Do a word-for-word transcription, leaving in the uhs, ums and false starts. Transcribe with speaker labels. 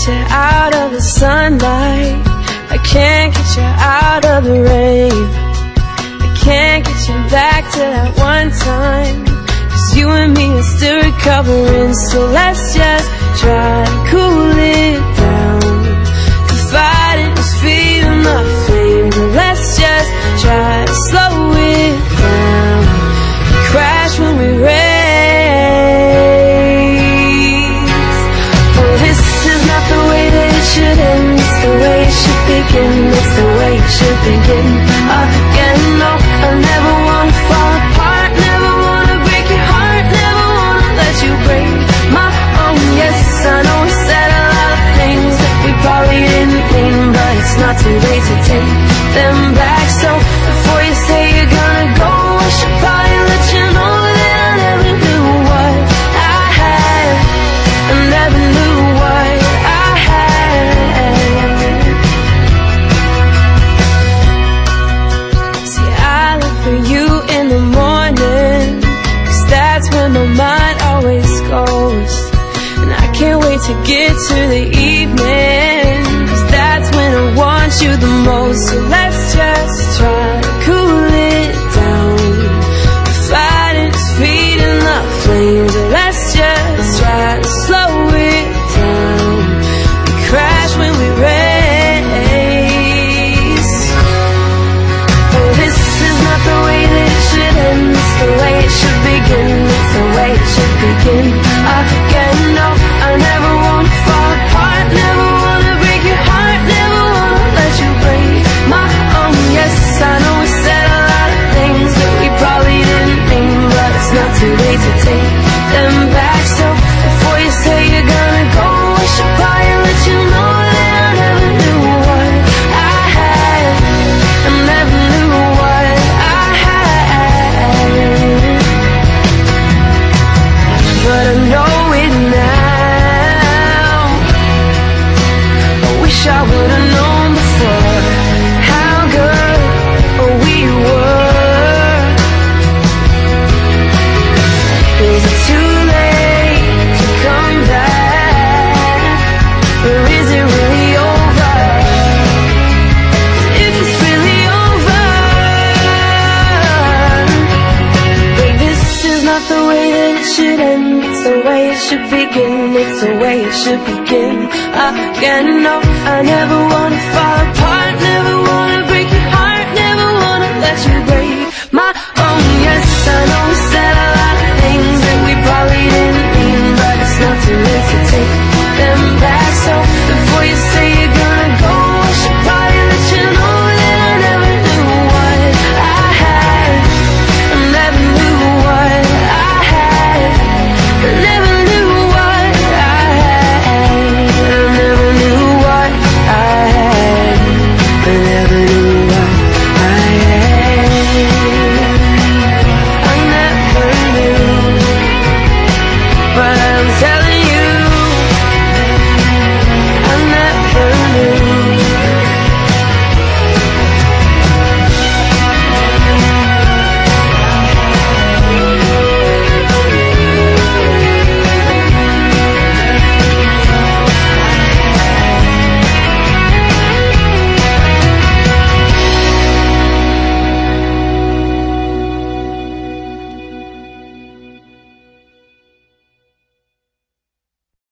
Speaker 1: you out of the sunlight. I can't get you out of the rain. I can't get you back to that one time, 'cause you and me are still recovering. So let's just try to cool it down. Confiding is feeding the flame, but let's just try to slow it down. We crash when we race. Oh, this is not the way that it should end. It's the way it should begin. It's the way it should begin again. No, I never wanna fall apart, never wanna break your heart, never wanna let you break my own. Yes, I know we said a lot of things that we probably didn't mean, but it's not too late to take them back. So before you say you're gonna go, I should probably let you know that I never knew what I had. I never knew what I had. See, I look for you in the morning, 'cause that's where my mind always goes. And I can't wait to get to the evening, 'cause that's when I want you the most. So let's just try to cool it down. The fighting is feeding the flames, so let's just try to slow it down. We crash when we race. Oh, this is not the way that it should end. It's the way it should begin. It's the way it should begin again. No, I never wanna fall apart, never wanna break your heart, never wanna let you break my own. Yes, I know we said a lot of things that we probably didn't mean, but it's not too late to take them back. So before you say you're gonna go, I should probably let you know that I never knew what I had. I never knew what I had, but I know it now. I wish I would've known before how good we were. Is it too late to come back, or is it really over? If it's really over, but this is not the way that it should end. It's the way it should begin. It's the way it should begin again. No, I never wanna fall apart, never wanna break your heart, never wanna let you break my